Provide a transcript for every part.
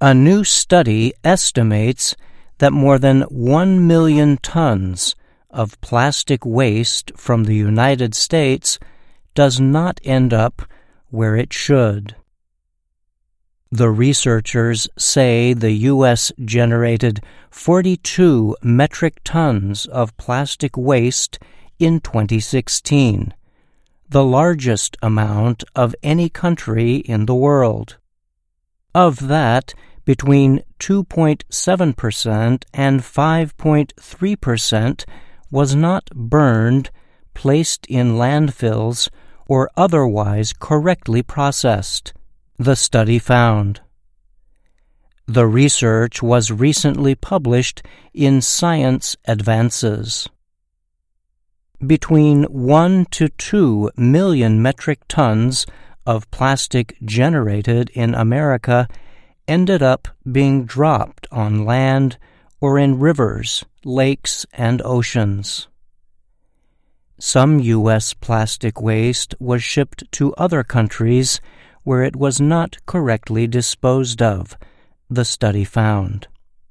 A new study estimates that more than 1 million tons of plastic waste from the United States does not end up where it should. The researchers say the U.S. generated 42 metric tons of plastic waste in 2016, the largest amount of any country in the world. Of that, between 2.7% and 5.3% was not burned, placed in landfills, or otherwise correctly processed, the study found. The research was recently published in Science Advances. Between 1 to 2 million metric tons of plastic generated in America ended up being dropped on land or in rivers, lakes, and oceans. Some U.S. plastic waste was shipped to other countries where it was not correctly disposed of, the study found.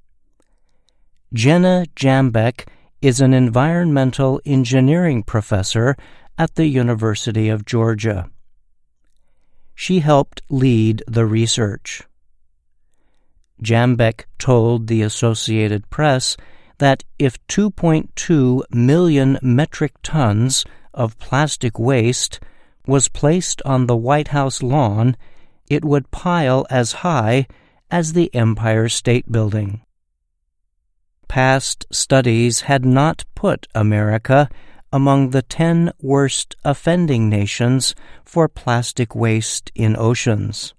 Jenna Jambeck is an environmental engineering professor at the University of Georgia. She helped lead the research. Jambeck told the Associated Press that if 2.2 million metric tons of plastic waste was placed on the White House lawn, it would pile as high as the Empire State Building. Past studies had not put America among the 10 worst offending nations for plastic waste in oceans.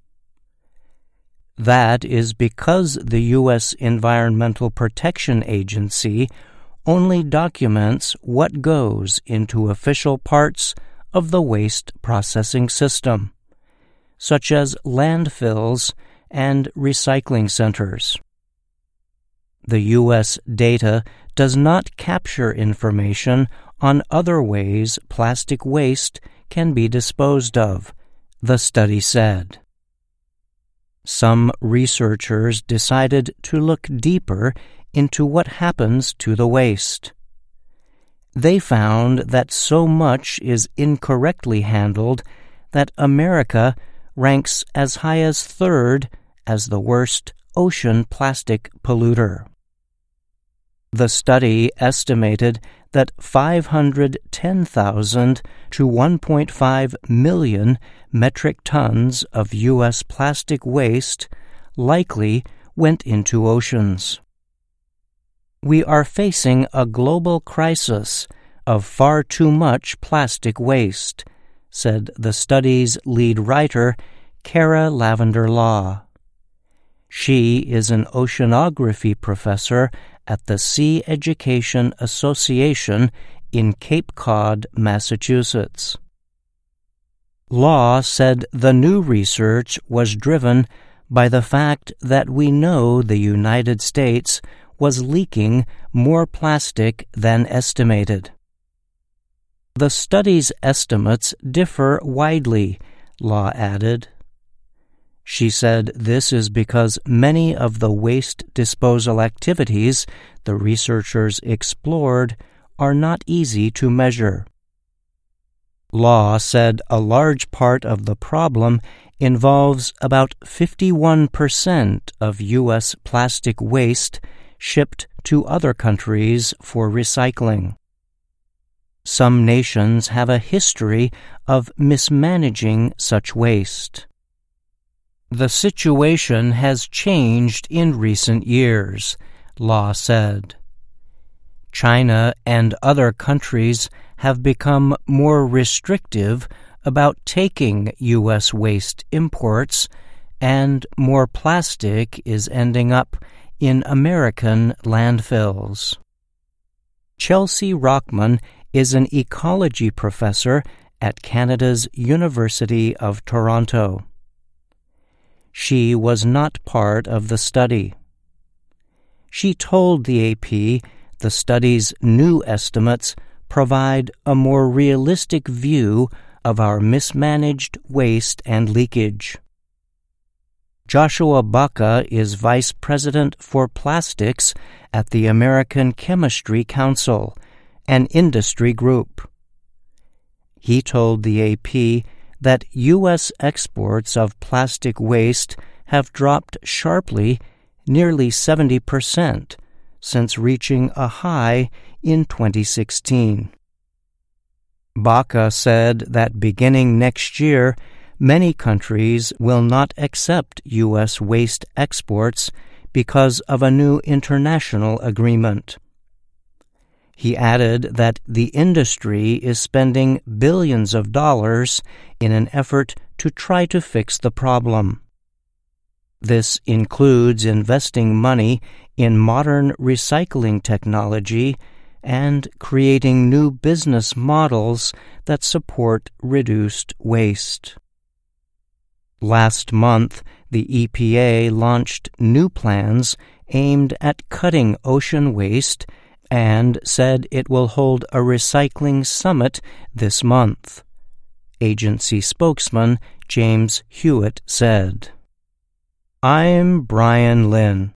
That is because the U.S. Environmental Protection Agency only documents what goes into official parts of the waste processing system, such as landfills and recycling centers. The U.S. data does not capture information on other ways plastic waste can be disposed of, the study said. Some researchers decided to look deeper into what happens to the waste. They found that so much is incorrectly handled that America ranks as high as third as the worst ocean plastic polluter. The study estimated that 510,000 to 1.5 million metric tons of U.S. plastic waste likely went into oceans. We are facing a global crisis of far too much plastic waste, said the study's lead writer, Kara Lavender Law. She is an oceanography professor at the Sea Education Association in Cape Cod, Massachusetts. Law said the new research was driven by the fact that we know the United States was leaking more plastic than estimated. The study's estimates differ widely, Law added. She said this is because many of the waste disposal activities the researchers explored are not easy to measure. Law said a large part of the problem involves about 51% of U.S. plastic waste shipped to other countries for recycling. Some nations have a history of mismanaging such waste. The situation has changed in recent years, Law said. China and other countries have become more restrictive about taking U.S. waste imports, and more plastic is ending up in American landfills. Chelsea Rockman is an ecology professor at Canada's University of Toronto. She was not part of the study. She told the AP the study's new estimates provide a more realistic view of our mismanaged waste and leakage. Joshua Baca is Vice President for Plastics at the American Chemistry Council, an industry group. He told the AP that U.S. exports of plastic waste have dropped sharply, nearly 70%, since reaching a high in 2016. Baca said that beginning next year, many countries will not accept U.S. waste exports because of a new international agreement. He added that the industry is spending billions of dollars in an effort to try to fix the problem. This includes investing money in modern recycling technology and creating new business models that support reduced waste. Last month, the EPA launched new plans aimed at cutting ocean waste and said it will hold a recycling summit this month. Agency spokesman James Hewitt said. I'm Brian Lynn.